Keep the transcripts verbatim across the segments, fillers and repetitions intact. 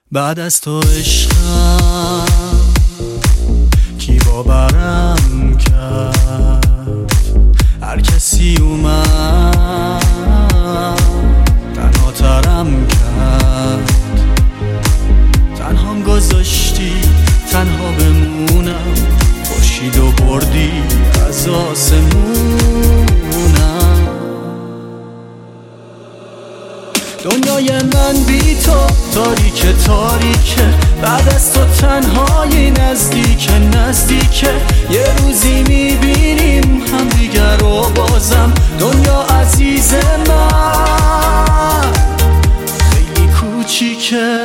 بعد از تو عشقم کی باورم کرد؟ هر کسی اومد تنها ترم کرد، تنهام گذاشتی تنها بمونم، خورشید و بردی از آسمونم. دنیای من بی تو تاریک تاریکه، بعد از تو تنهایی نزدیک نزدیکه. یه روزی میبینیم هم دیگر رو بازم، دنیا عزیز من خیلی کوچیکه.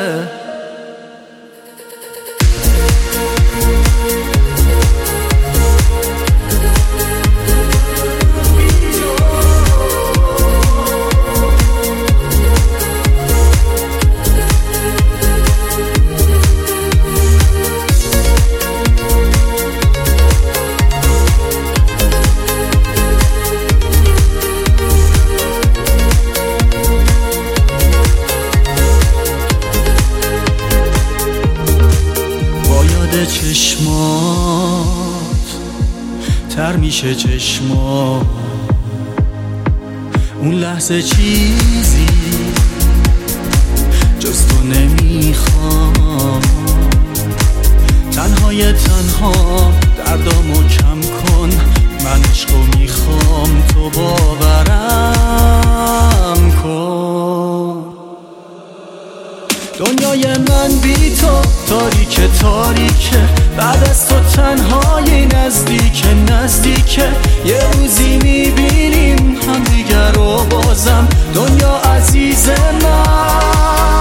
چشمات تر میشه چشمات، اون لحظه چیزی جز تو نمیخوام. تنهای تنها دردامو کم کن، من عشقو میخوام تو باورم کن. دنیای من بی تو تاریک تاریکه، بعد از تو تنهایی نزدیک نزدیکه. یه روزی میبینیم هم دیگر رو بازم، دنیا عزیز من